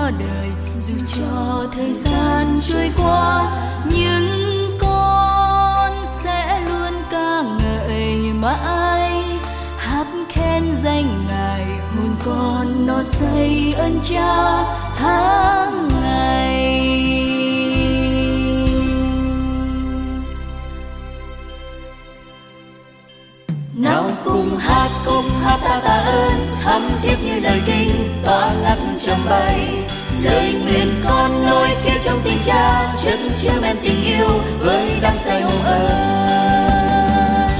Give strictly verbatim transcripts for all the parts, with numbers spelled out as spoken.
cho đời, dù cho thời gian trôi qua, nhưng con sẽ luôn ca ngợi mãi, hát khen danh Ngài. Hồn con nó say ơn Cha tháng ngày. Nào cùng hát, cùng hát ta tạ ơn, thắm thiết như lời kinh tỏa ngát trăm bay. Lời nguyện con nối kết trong tình Cha, chất chứa men tình yêu với đắm say hồng ơn.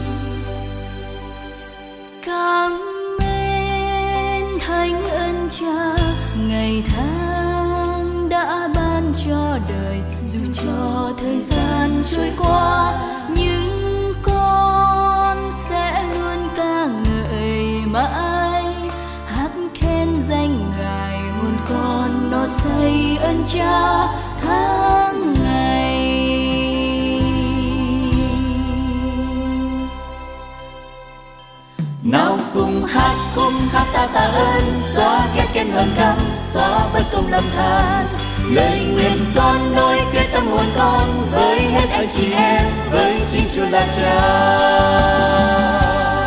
Cảm ơn thánh ơn Cha, ngày tháng đã ban cho đời, dù cho thời gian trôi qua, nhưng con sẽ luôn ca ngợi mãi, hát khen danh Ngài. Hồn con nó say ơn Cha tháng ngày. Nào cùng hát, cùng hát ta tạ ơn, xóa ghét ghen hờn căm, xóa bất công lầm than. Lời nguyện con nối kết tâm hồn con với hết anh chị em, với chính Chúa là Cha.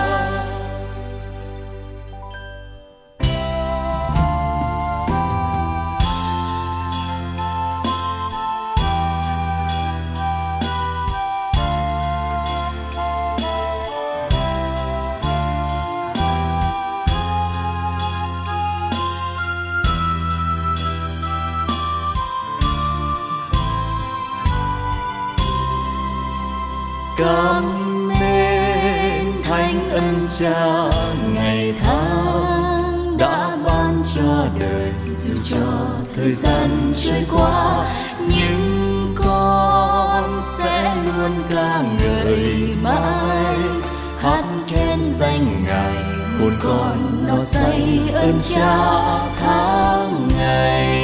Cảm ơn thánh ân Cha, ngày tháng đã ban cho đời, dù cho thời gian trôi qua, nhưng con sẽ luôn ca ngợi mãi, hát khen danh Ngài. Hồn con nó say ơn Cha tháng ngày.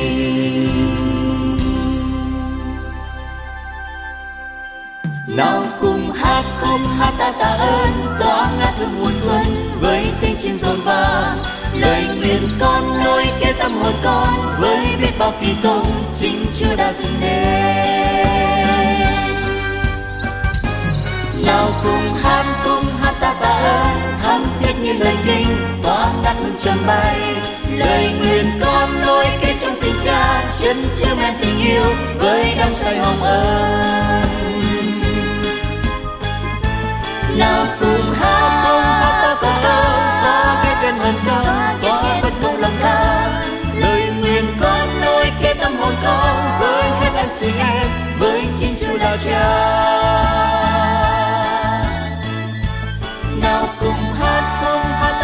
Nào cùng hát, cùng hát ta tạ ơn, tỏa ngát hương mùa xuân với tiếng chim rộn vang. Lời nguyện con nối kết tâm hồn con với biết bao kỳ công chính Chúa đã dựng nên. Nào cùng hát, cùng hát ta tạ ơn, thắm thiết như lời kinh tỏa ngát hương trăm bay. Lời nguyện con nối kết trong tình Cha, chân chứa men tình yêu với đắm say hồng ơn. Nào cùng hát, cùng hát ta tạ ơn, xóa ghét ghen hờn căm, xóa bất công lầm than. Lời nguyện con nối kết tâm hồn con với hết anh chị em, với chính Chúa là Cha. Nào cùng hát, cùng hát